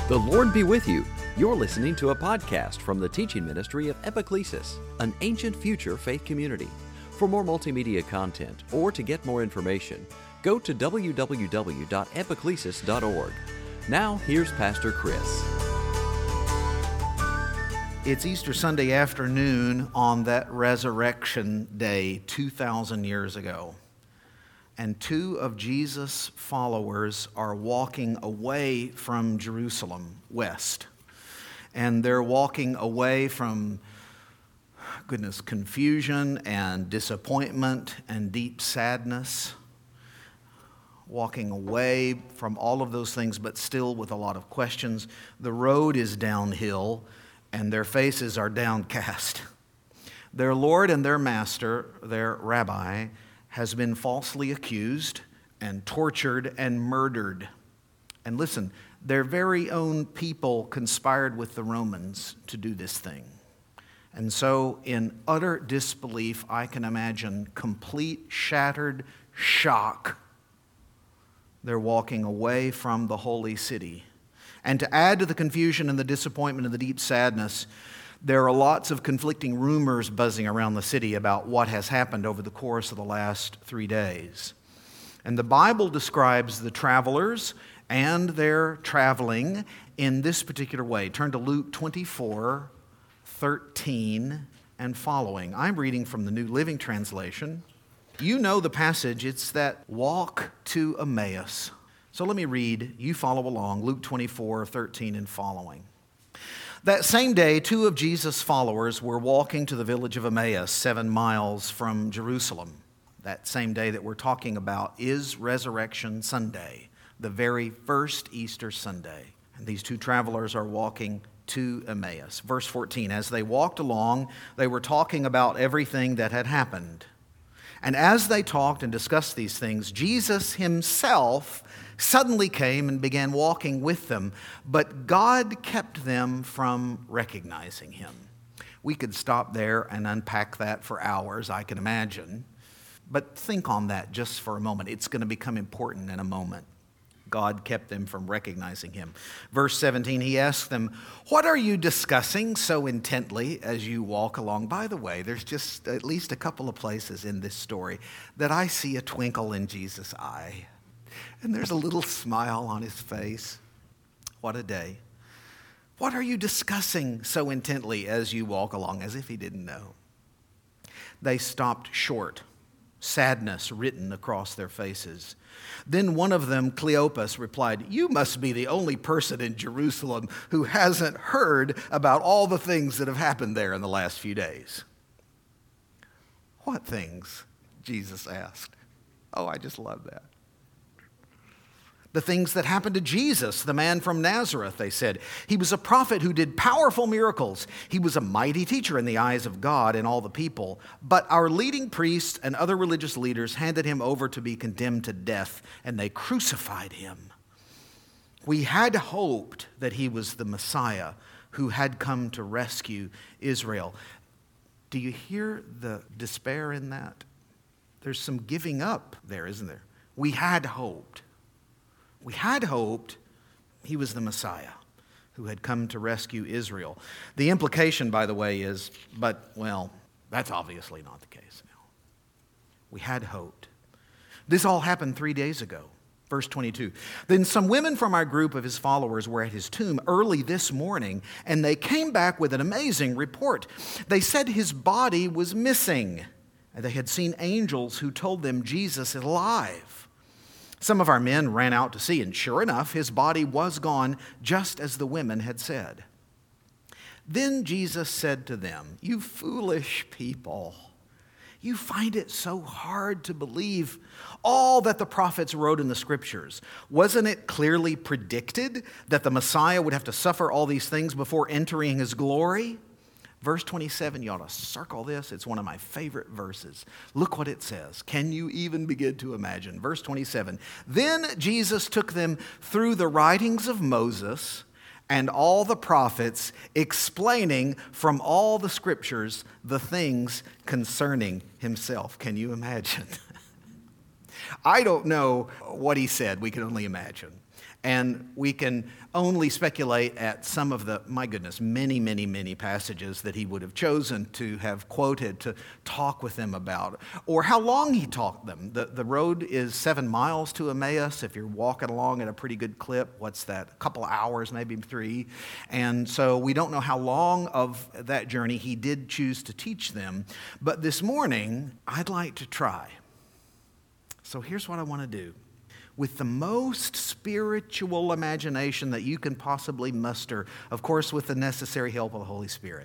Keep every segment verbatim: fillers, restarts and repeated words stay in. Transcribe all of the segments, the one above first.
The Lord be with you. You're listening to a podcast from the teaching ministry of Epiclesis, an ancient future faith community. For more multimedia content or to get more information, go to w w w dot epiclesis dot org. Now, here's Pastor Chris. It's Easter Sunday afternoon on that resurrection day two thousand years ago. And two of Jesus' followers are walking away from Jerusalem west. And they're walking away from, goodness, confusion and disappointment and deep sadness. Walking away from all of those things, but still with a lot of questions. The road is downhill, and their faces are downcast. Their Lord and their Master, their Rabbi, has been falsely accused and tortured and murdered. And listen, their very own people conspired with the Romans to do this thing. And so, in utter disbelief, I can imagine complete, shattered shock. They're walking away from the holy city. And to add to the confusion and the disappointment and the deep sadness, there are lots of conflicting rumors buzzing around the city about what has happened over the course of the last three days. And the Bible describes the travelers and their traveling in this particular way. Turn to Luke twenty-four, thirteen and following. I'm reading from the New Living Translation. You know the passage. It's that walk to Emmaus. So let me read. You follow along. Luke twenty-four, thirteen and following. That same day, two of Jesus' followers were walking to the village of Emmaus, seven miles from Jerusalem. That same day that we're talking about is Resurrection Sunday, the very first Easter Sunday. And these two travelers are walking to Emmaus. Verse fourteen, as they walked along, they were talking about everything that had happened. And as they talked and discussed these things, Jesus himself suddenly came and began walking with them, but God kept them from recognizing him. We could stop there and unpack that for hours, I can imagine. But think on that just for a moment. It's going to become important in a moment. God kept them from recognizing him. Verse seventeen, he asked them, "What are you discussing so intently as you walk along?" By the way, there's just at least a couple of places in this story that I see a twinkle in Jesus' eye. And there's a little smile on his face. What a day. What are you discussing so intently as you walk along? As if he didn't know. They stopped short, sadness written across their faces. Then one of them, Cleopas, replied, "You must be the only person in Jerusalem who hasn't heard about all the things that have happened there in the last few days." What things? Jesus asked. Oh, I just love that. The things that happened to Jesus, the man from Nazareth, they said. He was a prophet who did powerful miracles. He was a mighty teacher in the eyes of God and all the people. But our leading priests and other religious leaders handed him over to be condemned to death, and they crucified him. We had hoped that he was the Messiah who had come to rescue Israel. Do you hear the despair in that? There's some giving up there, isn't there? We had hoped. We had hoped he was the Messiah who had come to rescue Israel. The implication, by the way, is, but, well, that's obviously not the case now. We had hoped. This all happened three days ago. Verse twenty-two. Then some women from our group of his followers were at his tomb early this morning, and they came back with an amazing report. They said his body was missing, and they had seen angels who told them Jesus is alive. Some of our men ran out to see, and sure enough, his body was gone, just as the women had said. Then Jesus said to them, "You foolish people, you find it so hard to believe all that the prophets wrote in the scriptures. Wasn't it clearly predicted that the Messiah would have to suffer all these things before entering his glory?" Verse twenty-seven, you ought to circle this. It's one of my favorite verses. Look what it says. Can you even begin to imagine? Verse twenty-seven, then Jesus took them through the writings of Moses and all the prophets, explaining from all the scriptures the things concerning himself. Can you imagine? I don't know what he said. We can only imagine. And we can only speculate at some of the, my goodness, many, many, many passages that he would have chosen to have quoted to talk with them about, or how long he taught them. The, the road is seven miles to Emmaus. If you're walking along at a pretty good clip, what's that, a couple of hours, maybe three. And so we don't know how long of that journey he did choose to teach them. But this morning, I'd like to try. So here's what I want to do. With the most spiritual imagination that you can possibly muster, of course, with the necessary help of the Holy Spirit.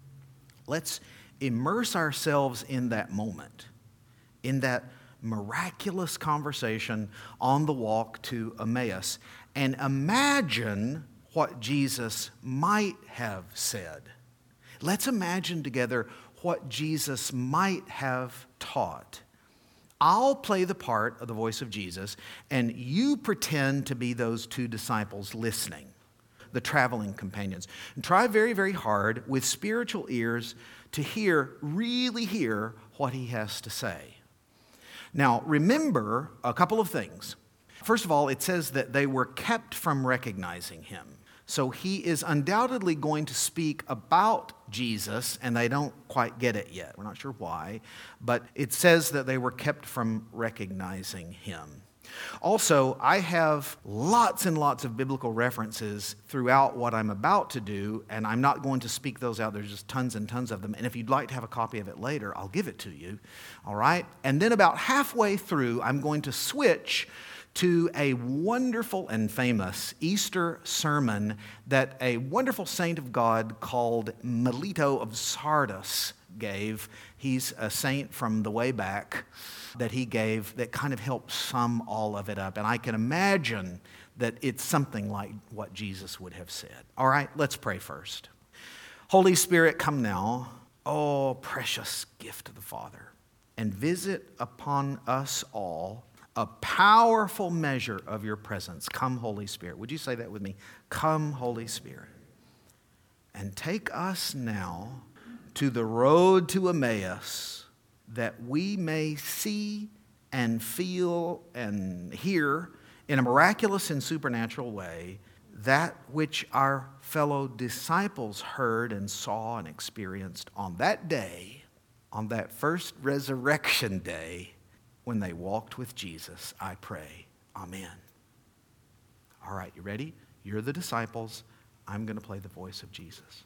Let's immerse ourselves in that moment, in that miraculous conversation on the walk to Emmaus, and imagine what Jesus might have said. Let's imagine together what Jesus might have taught. I'll play the part of the voice of Jesus, and you pretend to be those two disciples listening, the traveling companions. And try very, very hard with spiritual ears to hear, really hear what he has to say. Now, remember a couple of things. First of all, it says that they were kept from recognizing him. So he is undoubtedly going to speak about Jesus, and they don't quite get it yet. We're not sure why, but it says that they were kept from recognizing him. Also, I have lots and lots of biblical references throughout what I'm about to do, and I'm not going to speak those out. There's just tons and tons of them. And if you'd like to have a copy of it later, I'll give it to you. All right? And then about halfway through, I'm going to switch to a wonderful and famous Easter sermon that a wonderful saint of God called Melito of Sardis gave. He's a saint from the way back that he gave that kind of helped sum all of it up. And I can imagine that it's something like what Jesus would have said. All right, let's pray first. Holy Spirit, come now, oh precious gift of the Father, and visit upon us all a powerful measure of your presence. Come, Holy Spirit. Would you say that with me? Come, Holy Spirit. And take us now to the road to Emmaus, that we may see and feel and hear in a miraculous and supernatural way that which our fellow disciples heard and saw and experienced on that day, on that first resurrection day, when they walked with Jesus. I pray. Amen. All right, you ready? You're the disciples. I'm going to play the voice of Jesus.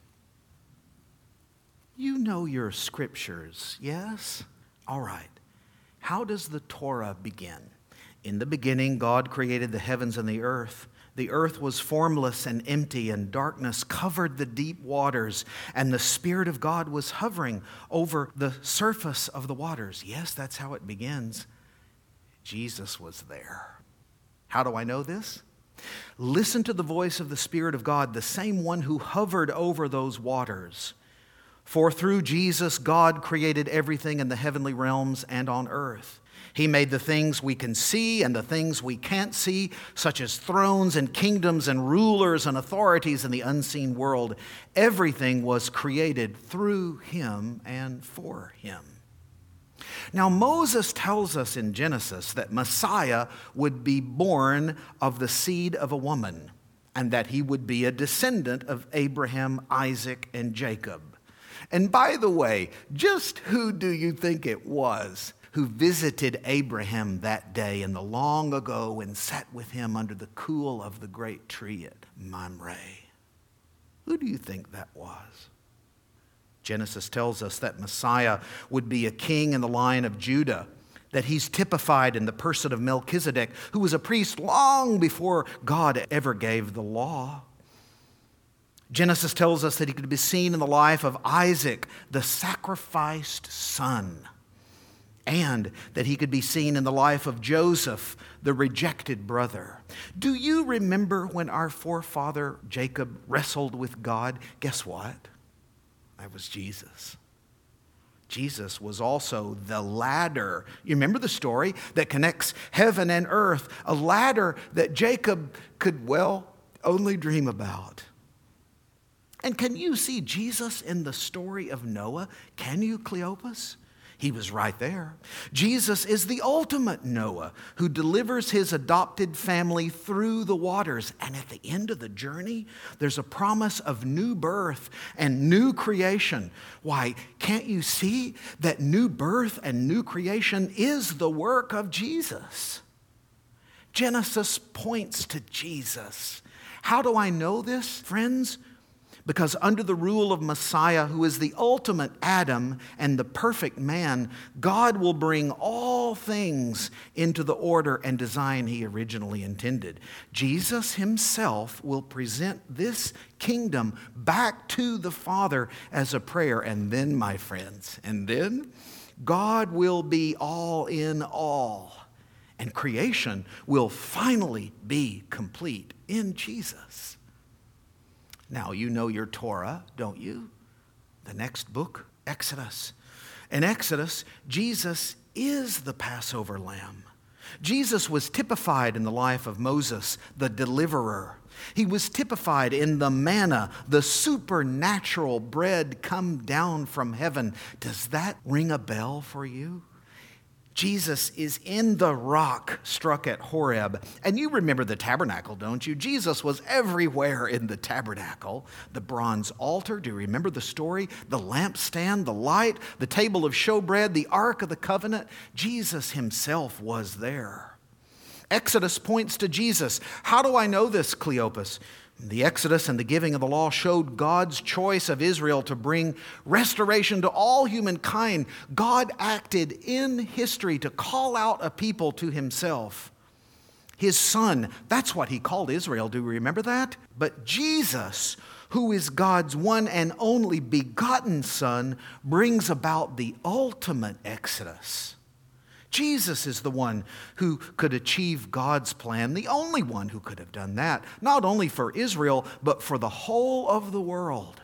You know your scriptures, yes? All right. How does the Torah begin? In the beginning, God created the heavens and the earth. The earth was formless and empty, and darkness covered the deep waters, and the Spirit of God was hovering over the surface of the waters. Yes, that's how it begins. Jesus was there. How do I know this? Listen to the voice of the Spirit of God, the same one who hovered over those waters. For through Jesus, God created everything in the heavenly realms and on earth. He made the things we can see and the things we can't see, such as thrones and kingdoms and rulers and authorities in the unseen world. Everything was created through him and for him. Now, Moses tells us in Genesis that Messiah would be born of the seed of a woman, and that he would be a descendant of Abraham, Isaac, and Jacob. And by the way, just who do you think it was who visited Abraham that day in the long ago and sat with him under the cool of the great tree at Mamre? Who do you think that was? Genesis tells us that Messiah would be a king in the line of Judah, that he's typified in the person of Melchizedek, who was a priest long before God ever gave the law. Genesis tells us that he could be seen in the life of Isaac, the sacrificed son, and that he could be seen in the life of Joseph, the rejected brother. Do you remember when our forefather Jacob wrestled with God? Guess what? That was Jesus. Jesus was also the ladder. You remember the story that connects heaven and earth, a ladder that Jacob could, well, only dream about. And can you see Jesus in the story of Noah? Can you, Cleopas? He was right there. Jesus is the ultimate Noah who delivers his adopted family through the waters. And at the end of the journey, there's a promise of new birth and new creation. Why, can't you see that new birth and new creation is the work of Jesus? Genesis points to Jesus. How do I know this, friends? Because under the rule of Messiah, who is the ultimate Adam and the perfect man, God will bring all things into the order and design he originally intended. Jesus himself will present this kingdom back to the Father as a prayer. And then, my friends, and then God will be all in all. And creation will finally be complete in Jesus. Now, you know your Torah, don't you? The next book, Exodus. In Exodus, Jesus is the Passover lamb. Jesus was typified in the life of Moses, the deliverer. He was typified in the manna, the supernatural bread come down from heaven. Does that ring a bell for you? Jesus is in the rock struck at Horeb. And you remember the tabernacle, don't you? Jesus was everywhere in the tabernacle. The bronze altar, do you remember the story? The lampstand, the light, the table of showbread, the Ark of the Covenant. Jesus himself was there. Exodus points to Jesus. How do I know this, Cleopas? The Exodus and the giving of the law showed God's choice of Israel to bring restoration to all humankind. God acted in history to call out a people to himself. His son, that's what he called Israel. Do you remember that? But Jesus, who is God's one and only begotten Son, brings about the ultimate Exodus. Jesus is the one who could achieve God's plan, the only one who could have done that, not only for Israel, but for the whole of the world.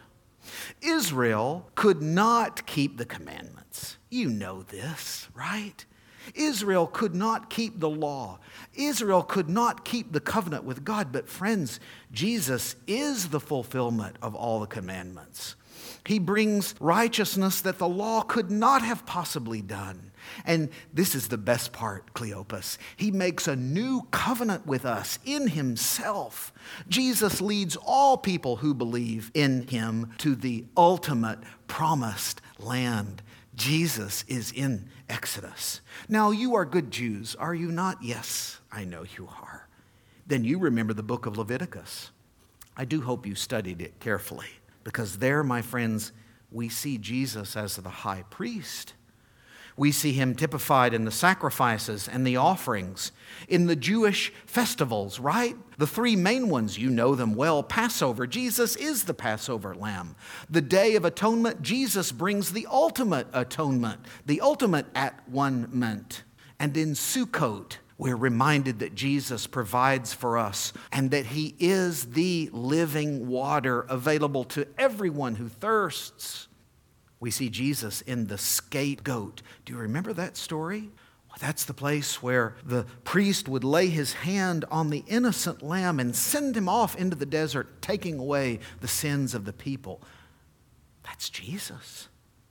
Israel could not keep the commandments. You know this, right? Israel could not keep the law. Israel could not keep the covenant with God. But friends, Jesus is the fulfillment of all the commandments. He brings righteousness that the law could not have possibly done. And this is the best part, Cleopas. He makes a new covenant with us in himself. Jesus leads all people who believe in him to the ultimate promised land. Jesus is in Exodus. Now, you are good Jews, are you not? Yes, I know you are. Then you remember the book of Leviticus. I do hope you studied it carefully, because there, my friends, we see Jesus as the high priest. We see him typified in the sacrifices and the offerings, in the Jewish festivals, right? The three main ones, you know them well. Passover, Jesus is the Passover lamb. The Day of Atonement, Jesus brings the ultimate atonement, the ultimate at-one-ment. And in Sukkot, we're reminded that Jesus provides for us and that he is the living water available to everyone who thirsts. We see Jesus in the scapegoat. Do you remember that story? Well, that's the place where the priest would lay his hand on the innocent lamb and send him off into the desert, taking away the sins of the people. That's Jesus.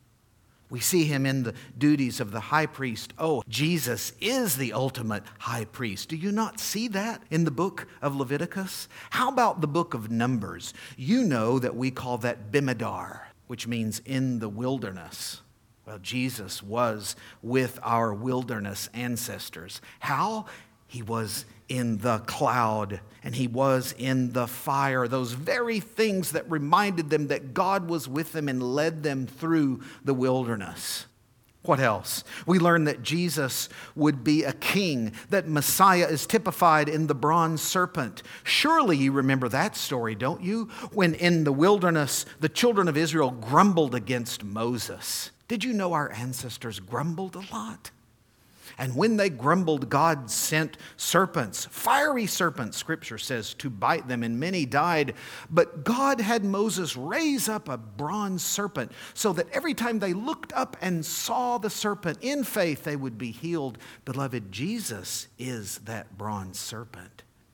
We see him in the duties of the high priest. Oh, Jesus is the ultimate high priest. Do you not see that in the book of Leviticus? How about the book of Numbers? You know that we call that Bimidar, which means in the wilderness. Well, Jesus was with our wilderness ancestors. How? He was in the cloud and he was in the fire, those very things that reminded them that God was with them and led them through the wilderness. What else? We learn that Jesus would be a king, that Messiah is typified in the bronze serpent. Surely you remember that story, don't you? When in the wilderness, the children of Israel grumbled against Moses. Did you know our ancestors grumbled a lot? And when they grumbled, God sent serpents, fiery serpents, Scripture says, to bite them, and many died. But God had Moses raise up a bronze serpent so that every time they looked up and saw the serpent in faith, they would be healed. Beloved, Jesus is that bronze serpent.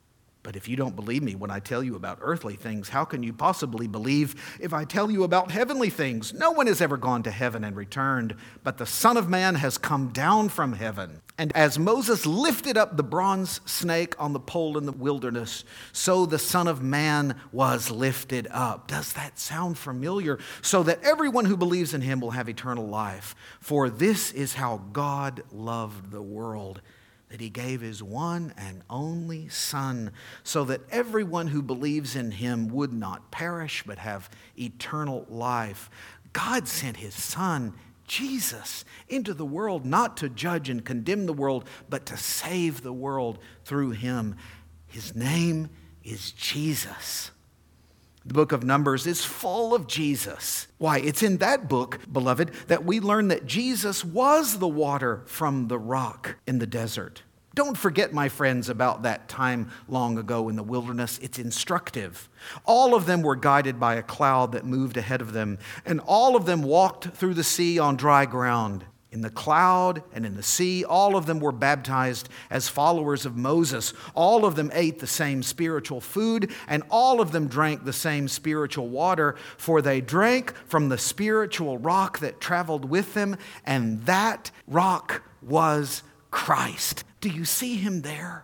But if you don't believe me when I tell you about earthly things, how can you possibly believe if I tell you about heavenly things? No one has ever gone to heaven and returned, but the Son of Man has come down from heaven. And as Moses lifted up the bronze snake on the pole in the wilderness, so the Son of Man was lifted up. Does that sound familiar? So that everyone who believes in him will have eternal life. For this is how God loved the world, that he gave his one and only Son, so that everyone who believes in him would not perish but have eternal life. God sent his Son, Jesus, into the world not to judge and condemn the world, but to save the world through him. His name is Jesus. The book of Numbers is full of Jesus. Why? It's in that book, beloved, that we learn that Jesus was the water from the rock in the desert. Don't forget, my friends, about that time long ago in the wilderness. It's instructive. All of them were guided by a cloud that moved ahead of them, and all of them walked through the sea on dry ground. In the cloud and in the sea, all of them were baptized as followers of Moses. All of them ate the same spiritual food, and all of them drank the same spiritual water, for they drank from the spiritual rock that traveled with them, and that rock was Christ. Do you see him there?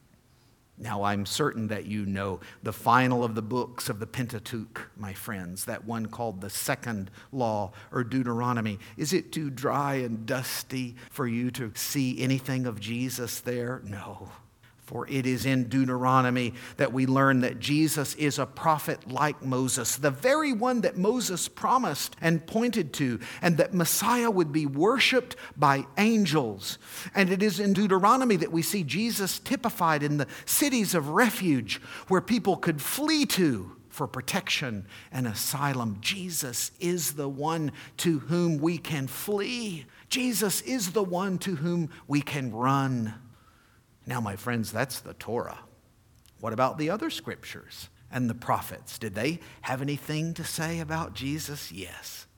Now, I'm certain that you know the final of the books of the Pentateuch, my friends, that one called the Second Law or Deuteronomy. Is it too dry and dusty for you to see anything of Jesus there? No. For it is in Deuteronomy that we learn that Jesus is a prophet like Moses, the very one that Moses promised and pointed to, and that Messiah would be worshiped by angels. And it is in Deuteronomy that we see Jesus typified in the cities of refuge where people could flee to for protection and asylum. Jesus is the one to whom we can flee. Jesus is the one to whom we can run. Now, my friends, that's the Torah. What about the other scriptures and the prophets? Did they have anything to say about Jesus? Yes.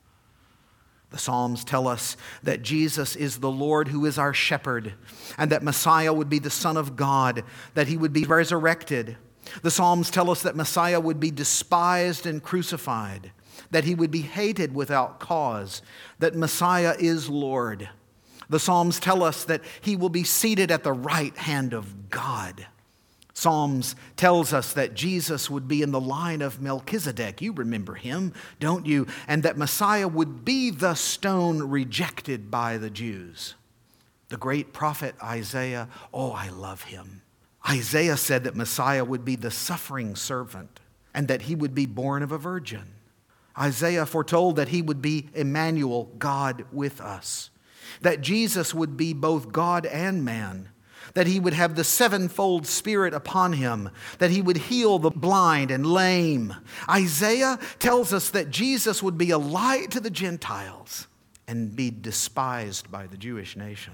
The Psalms tell us that Jesus is the Lord who is our shepherd, and that Messiah would be the Son of God, that he would be resurrected. The Psalms tell us that Messiah would be despised and crucified, that he would be hated without cause, that Messiah is Lord. The Psalms tell us that he will be seated at the right hand of God. Psalms tells us that Jesus would be in the line of Melchizedek. You remember him, don't you? And that Messiah would be the stone rejected by the Jews. The great prophet Isaiah, oh, I love him. Isaiah said that Messiah would be the suffering servant and that he would be born of a virgin. Isaiah foretold that he would be Emmanuel, God with us. That Jesus would be both God and man, that he would have the sevenfold Spirit upon him, that he would heal the blind and lame. Isaiah tells us that Jesus would be a light to the Gentiles and be despised by the Jewish nation.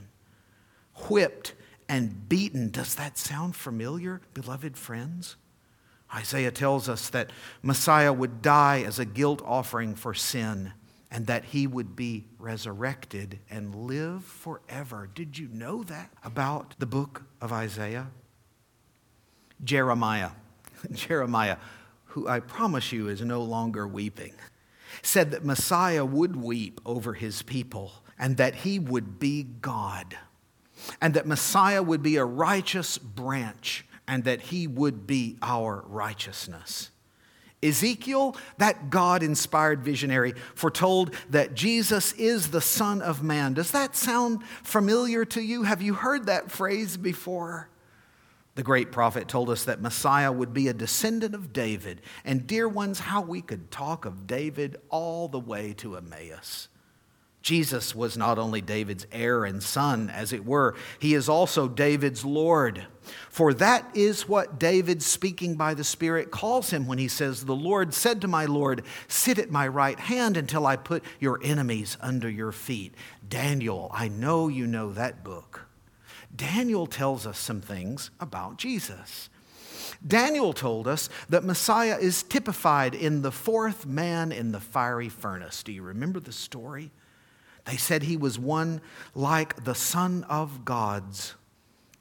Whipped and beaten. Does that sound familiar, beloved friends? Isaiah tells us that Messiah would die as a guilt offering for sin, and that he would be resurrected and live forever. Did you know that about the book of Isaiah? Jeremiah, Jeremiah, who I promise you is no longer weeping, said that Messiah would weep over his people and that he would be God, and that Messiah would be a righteous branch and that he would be our righteousness. Ezekiel, that God-inspired visionary, foretold that Jesus is the Son of Man. Does that sound familiar to you? Have you heard that phrase before? The great prophet told us that Messiah would be a descendant of David. And dear ones, how we could talk of David all the way to Emmaus. Jesus was not only David's heir and son, as it were, he is also David's Lord. For that is what David, speaking by the Spirit, calls him when he says, "The Lord said to my Lord, sit at my right hand until I put your enemies under your feet." Daniel, I know you know that book. Daniel tells us some things about Jesus. Daniel told us that Messiah is typified in the fourth man in the fiery furnace. Do you remember the story? They said he was one like the Son of Gods.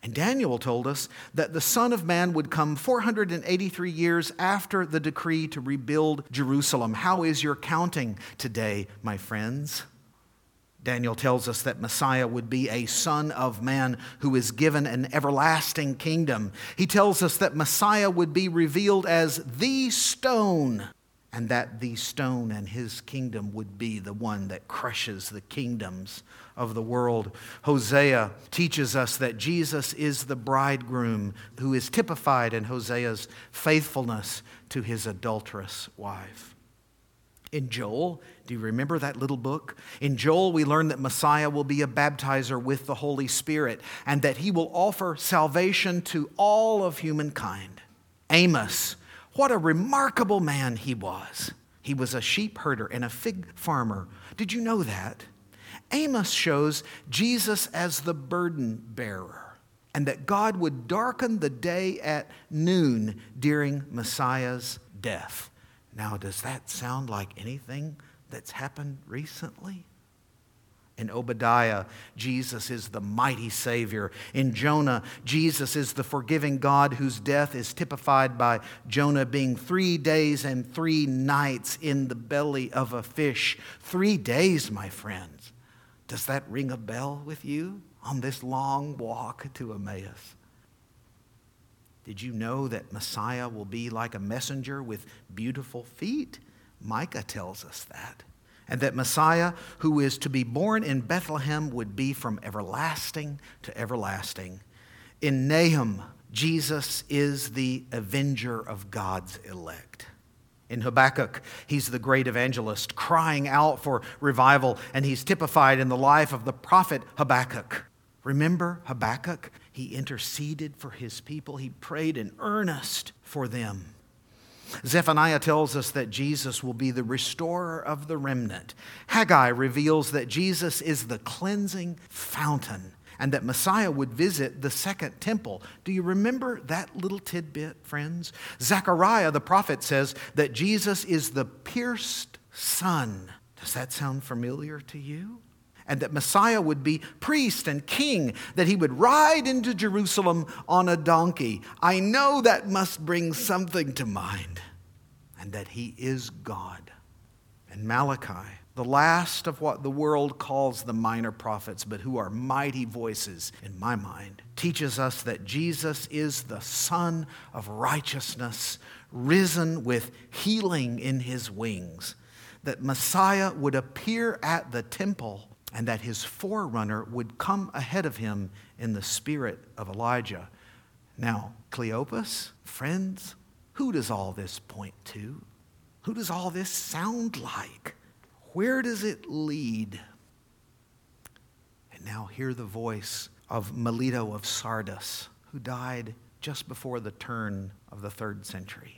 And Daniel told us that the Son of Man would come four hundred eighty-three years after the decree to rebuild Jerusalem. How is your counting today, my friends? Daniel tells us that Messiah would be a Son of Man who is given an everlasting kingdom. He tells us that Messiah would be revealed as the stone, and that the stone and his kingdom would be the one that crushes the kingdoms of the world. Hosea teaches us that Jesus is the bridegroom who is typified in Hosea's faithfulness to his adulterous wife. In Joel, do you remember that little book? In Joel, we learn that Messiah will be a baptizer with the Holy Spirit and that he will offer salvation to all of humankind. Amos, what a remarkable man he was. He was a sheep herder and a fig farmer. Did you know that? Amos shows Jesus as the burden bearer and that God would darken the day at noon during Messiah's death. Now, does that sound like anything that's happened recently? In Obadiah, Jesus is the mighty Savior. In Jonah, Jesus is the forgiving God whose death is typified by Jonah being three days and three nights in the belly of a fish. Three days, my friends. Does that ring a bell with you on this long walk to Emmaus? Did you know that Messiah will be like a messenger with beautiful feet? Micah tells us that. And that Messiah, who is to be born in Bethlehem, would be from everlasting to everlasting. In Nahum, Jesus is the avenger of God's elect. In Habakkuk, he's the great evangelist crying out for revival, and he's typified in the life of the prophet Habakkuk. Remember Habakkuk? He interceded for his people. He prayed in earnest for them. Zephaniah tells us that Jesus will be the restorer of the remnant. Haggai reveals that Jesus is the cleansing fountain and that Messiah would visit the second temple. Do you remember that little tidbit, friends? Zechariah, the prophet, says that Jesus is the pierced Son. Does that sound familiar to you? And that Messiah would be priest and king, that he would ride into Jerusalem on a donkey. I know that must bring something to mind. And that he is God. And Malachi, the last of what the world calls the minor prophets, but who are mighty voices in my mind, teaches us that Jesus is the Son of righteousness, risen with healing in his wings. That Messiah would appear at the temple and that his forerunner would come ahead of him in the spirit of Elijah. Now, Cleopas, friends, who does all this point to? Who does all this sound like? Where does it lead? And now hear the voice of Melito of Sardis, who died just before the turn of the third century.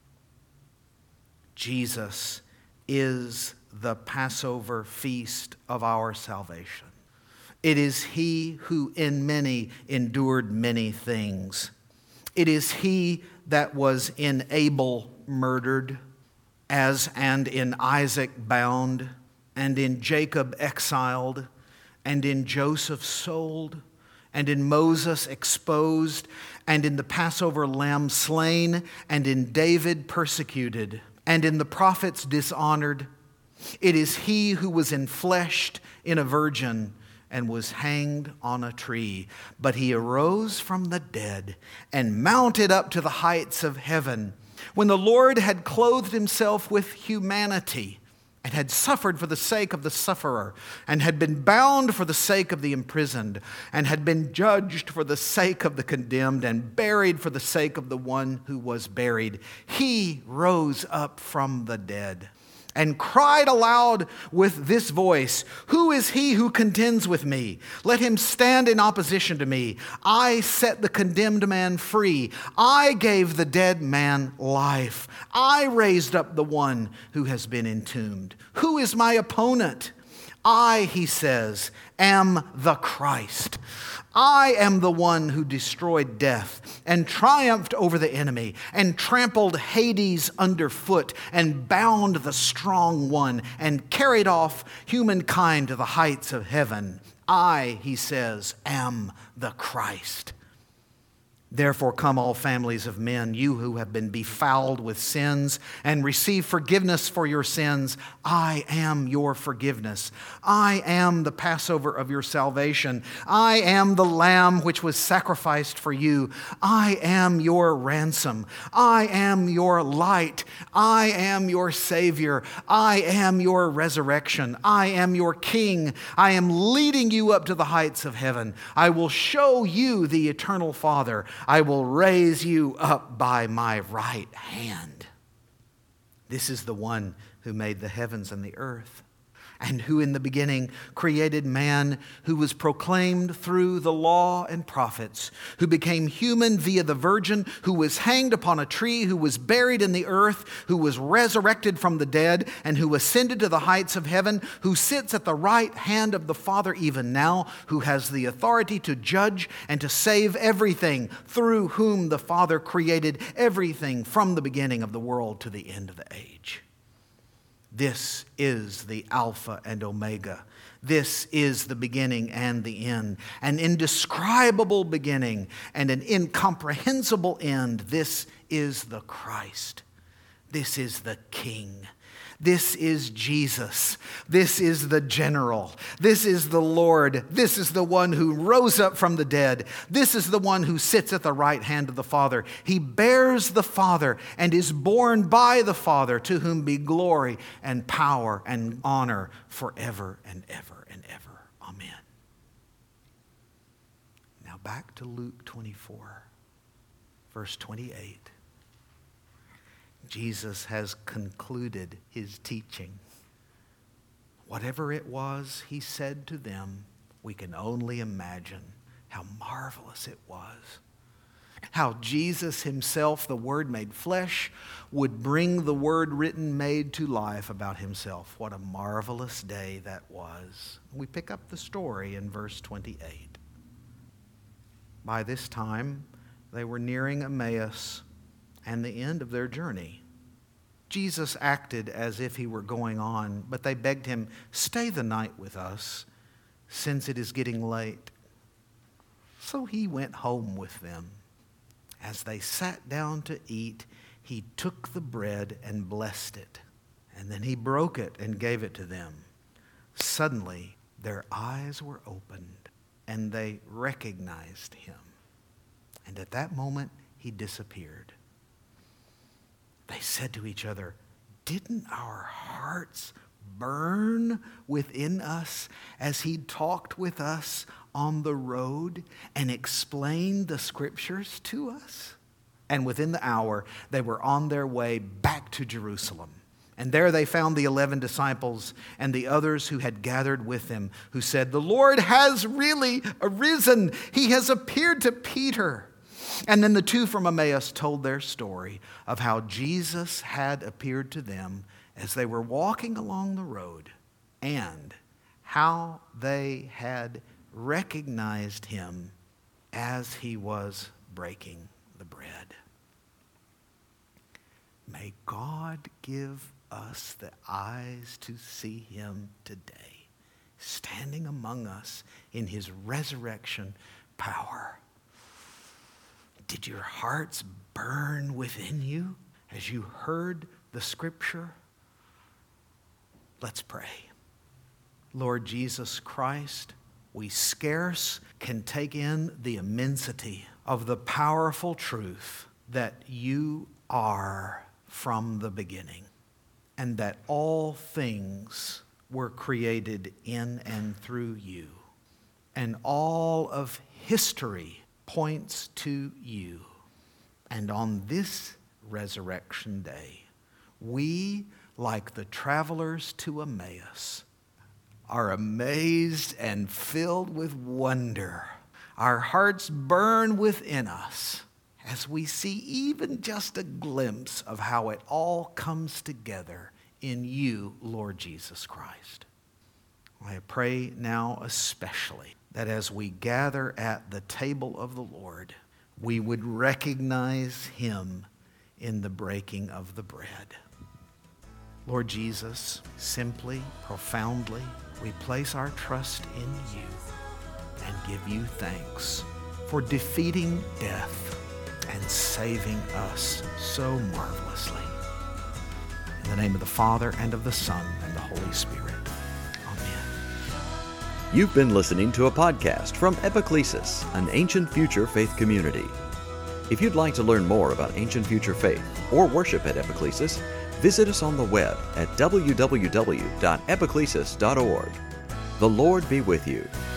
Jesus is the Passover feast of our salvation. It is he who in many endured many things. It is he that was in Abel murdered, as and in Isaac bound, and in Jacob exiled, and in Joseph sold, and in Moses exposed, and in the Passover lamb slain, and in David persecuted, and in the prophets dishonored. It is he who was enfleshed in a virgin and was hanged on a tree. But he arose from the dead and mounted up to the heights of heaven. When the Lord had clothed himself with humanity and had suffered for the sake of the sufferer, and had been bound for the sake of the imprisoned, and had been judged for the sake of the condemned, and buried for the sake of the one who was buried, he rose up from the dead and cried aloud with this voice, "Who is he who contends with me? Let him stand in opposition to me. I set the condemned man free. I gave the dead man life. I raised up the one who has been entombed. Who is my opponent? I," he says, "am the Christ. I am the one who destroyed death and triumphed over the enemy and trampled Hades underfoot and bound the strong one and carried off humankind to the heights of heaven. I," he says, "am the Christ." Therefore come all families of men, you who have been befouled with sins, and receive forgiveness for your sins. I am your forgiveness. I am the Passover of your salvation. I am the Lamb which was sacrificed for you. I am your ransom. I am your light. I am your Savior. I am your resurrection. I am your King. I am leading you up to the heights of heaven. I will show you the eternal Father. I will raise you up by my right hand. This is the one who made the heavens and the earth, and who in the beginning created man, who was proclaimed through the law and prophets, who became human via the Virgin, who was hanged upon a tree, who was buried in the earth, who was resurrected from the dead, and who ascended to the heights of heaven, who sits at the right hand of the Father even now, who has the authority to judge and to save everything, through whom the Father created everything from the beginning of the world to the end of the age. This is the Alpha and Omega. This is the beginning and the end, an indescribable beginning and an incomprehensible end. This is the Christ. This is the King. This is Jesus. This is the General. This is the Lord. This is the one who rose up from the dead. This is the one who sits at the right hand of the Father. He bears the Father and is born by the Father, to whom be glory and power and honor forever and ever and ever. Amen. Now back to Luke twenty-four, verse twenty-eight. Jesus has concluded his teaching. Whatever it was he said to them, we can only imagine how marvelous it was. How Jesus himself, the Word made flesh, would bring the Word written made to life about himself. What a marvelous day that was. We pick up the story in verse twenty-eight. By this time, they were nearing Emmaus and the end of their journey. Jesus acted as if he were going on, but they begged him, "Stay the night with us, since it is getting late." So he went home with them. As they sat down to eat, he took the bread and blessed it, and then he broke it and gave it to them. Suddenly, their eyes were opened, and they recognized him. And at that moment, he disappeared. They said to each other, "Didn't our hearts burn within us as he talked with us on the road and explained the scriptures to us?" And within the hour, they were on their way back to Jerusalem. And there they found the eleven disciples and the others who had gathered with them, who said, "The Lord has really arisen. He has appeared to Peter." And then the two from Emmaus told their story of how Jesus had appeared to them as they were walking along the road, and how they had recognized him as he was breaking the bread. May God give us the eyes to see him today, standing among us in his resurrection power. Did your hearts burn within you as you heard the scripture? Let's pray. Lord Jesus Christ, we scarce can take in the immensity of the powerful truth that you are from the beginning, and that all things were created in and through you, and all of history points to you. And on this resurrection day, we, like the travelers to Emmaus, are amazed and filled with wonder. Our hearts burn within us as we see even just a glimpse of how it all comes together in you, Lord Jesus Christ. I pray now especially that as we gather at the table of the Lord, we would recognize him in the breaking of the bread. Lord Jesus, simply, profoundly, we place our trust in you and give you thanks for defeating death and saving us so marvelously. In the name of the Father, and of the Son, and the Holy Spirit. Amen. You've been listening to a podcast from Epiclesis, an ancient future faith community. If you'd like to learn more about ancient future faith or worship at Epiclesis, visit us on the web at w w w dot epiclesis dot org. The Lord be with you.